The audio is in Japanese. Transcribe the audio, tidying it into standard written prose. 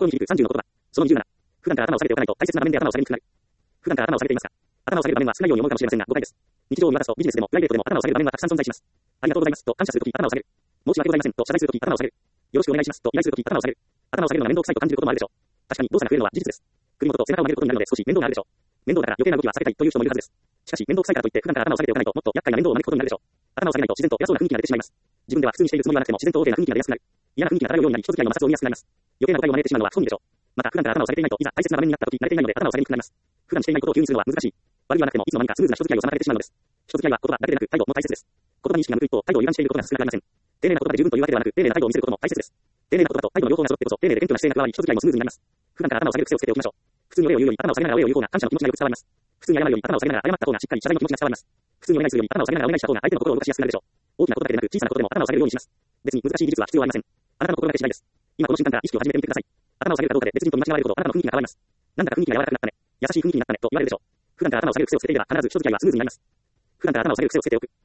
心に響く30の言葉。その27。普段から頭を下げておかないと大切な場面で頭を下げにくくなる。普段から頭を下げていますか？頭を下げる場面は少ないように思うかもしれませんが、誤解です。日常を見渡すとビジネスでもプライベートでも頭を下げる場面はたくさん存在します。ありがとうございますと感謝するとき頭を下げる。申し訳ございませんと謝罪するとき頭を下げる。よろしくお願いしますと依頼するとき頭を下げる。頭を下げるのが面倒くさいと感じることもあるでしょう。確かに動作が増えるのは事実です。首元と背中を曲げることになるので少し面倒があるでしょう。面倒だから余計な動きは避けたいという人もいるはずです。しかし面倒くさいからといって普段から頭を下げておかないともっと厄介な面倒を招くことになるでしょう。頭を下げないと自然と偉そうな雰囲気が出てしまいます。自分では普通にしているつもりはなくても自然と大きな雰囲気が出やすくなる。嫌な雰囲気が漂うようになり人付き合いの摩擦を見やすくなります。余計な誤解を招いてしまうのは不本意でしょう。また普段から頭を下げていないといざ大切な場面になった時慣れていないので頭を下げにくくなります。普段していないことを急にするのは難しい。悪気はなくてもいつの間にかスムーズな人付き合いを妨げてしまうのです。人付き合いは言葉だけでなく態度も大切です。言葉に意識が向く一方、態度を油断していることが少なくありません。丁寧な言葉で十分というわけではなく、丁寧な態度を見せることも大切です。丁寧な言葉と態度の両方が揃ってこそ、丁寧で謙虚な姿勢が加わり、人付き合いもスムーズになります。普段から頭を下げる癖をつけておきましょう。普通にお礼を言うより頭を下げながらお礼を言う方が感謝の気持ちがよく伝わります。普通に謝るより頭を下げながら謝った方がしっかり謝罪の気持ちが伝わります。普通にお願いするより頭を下げながらお願いした方が相手の心を動かしやすくなるでしょう。大きなことだけでなく小さなことでも頭を下げるようにします。別に難しい技術は必要はありません。あなたの心がけ次第です。今この瞬間から意識を始めてみてください。頭を下げるかどうかで別人と見間違われるほどあなたの雰囲気が変わります。なんだか雰囲気が柔らかくなったね。優しい雰囲気になったねと言われるでしょう。普段から頭を下げる癖をつけていれば必ず人付き合いはスムーズになります。普段から頭を下げる癖をつけておく。